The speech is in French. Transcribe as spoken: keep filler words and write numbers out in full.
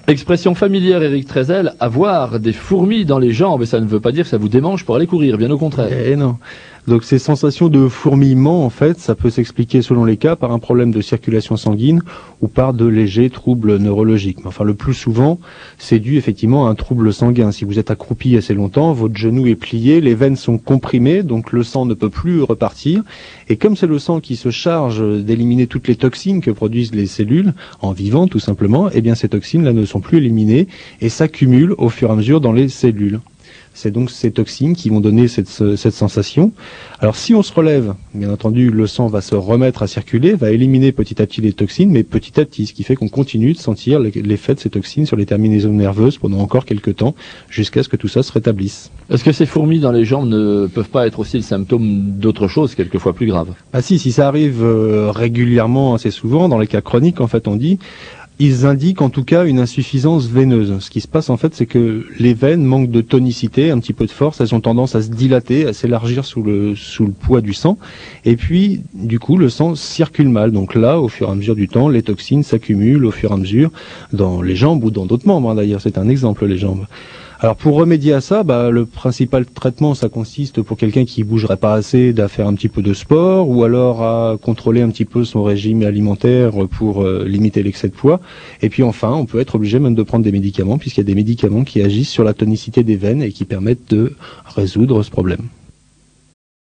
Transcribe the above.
Expression familière, Éric Trézel, avoir des fourmis dans les jambes, et ça ne veut pas dire que ça vous démange pour aller courir, bien au contraire. Eh non. Donc ces sensations de fourmillement, en fait, ça peut s'expliquer selon les cas par un problème de circulation sanguine ou par de légers troubles neurologiques. Mais enfin, le plus souvent, c'est dû effectivement à un trouble sanguin. Si vous êtes accroupi assez longtemps, votre genou est plié, les veines sont comprimées, donc le sang ne peut plus repartir. Et comme c'est le sang qui se charge d'éliminer toutes les toxines que produisent les cellules, en vivant tout simplement, eh bien ces toxines-là ne sont plus éliminées et s'accumulent au fur et à mesure dans les cellules. C'est donc ces toxines qui vont donner cette, cette sensation. Alors si on se relève, bien entendu, le sang va se remettre à circuler, va éliminer petit à petit les toxines, mais petit à petit, ce qui fait qu'on continue de sentir l'effet de ces toxines sur les terminaisons nerveuses pendant encore quelques temps, jusqu'à ce que tout ça se rétablisse. Est-ce que ces fourmis dans les jambes ne peuvent pas être aussi le symptôme d'autre chose, quelquefois plus grave? Ah si, si ça arrive euh, régulièrement, assez souvent, dans les cas chroniques, en fait, on dit... Ils indiquent en tout cas une insuffisance veineuse. Ce qui se passe en fait, c'est que les veines manquent de tonicité, un petit peu de force, elles ont tendance à se dilater, à s'élargir sous le, sous le poids du sang. Et puis, du coup, le sang circule mal. Donc là, au fur et à mesure du temps, les toxines s'accumulent au fur et à mesure dans les jambes ou dans d'autres membres. Hein, d'ailleurs, c'est un exemple, les jambes. Alors pour remédier à ça, bah, le principal traitement, ça consiste pour quelqu'un qui bougerait pas assez, d'à faire un petit peu de sport, ou alors à contrôler un petit peu son régime alimentaire pour euh, limiter l'excès de poids. Et puis enfin, on peut être obligé même de prendre des médicaments, puisqu'il y a des médicaments qui agissent sur la tonicité des veines et qui permettent de résoudre ce problème.